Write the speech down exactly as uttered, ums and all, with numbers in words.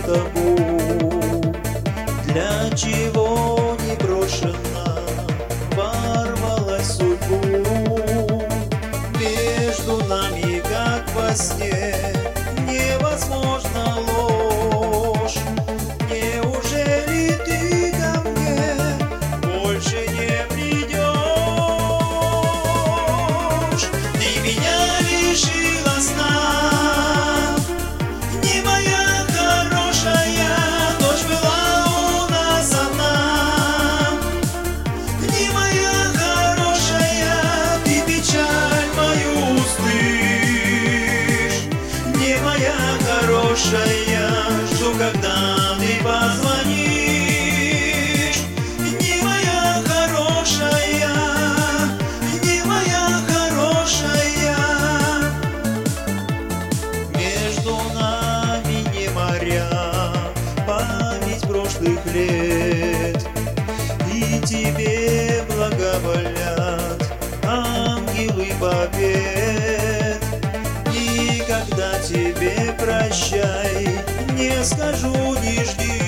табу. Для чего не брошена, ворвалась в судьбу. Между нами, как во сне, невозможно ложь. Неужели ты ко мне больше не придешь? Ты меня лишила сна, не моя хорошая, ночь была у нас одна. Не моя хорошая, ты печаль мою устышь. Не моя хорошая, жду, когда ты позвонишь. Не моя хорошая, не моя хорошая. Между нами не моря, память прошлых лет. И тебе благоволят ангелы побед. Никогда тебе прощай не скажу, не жди.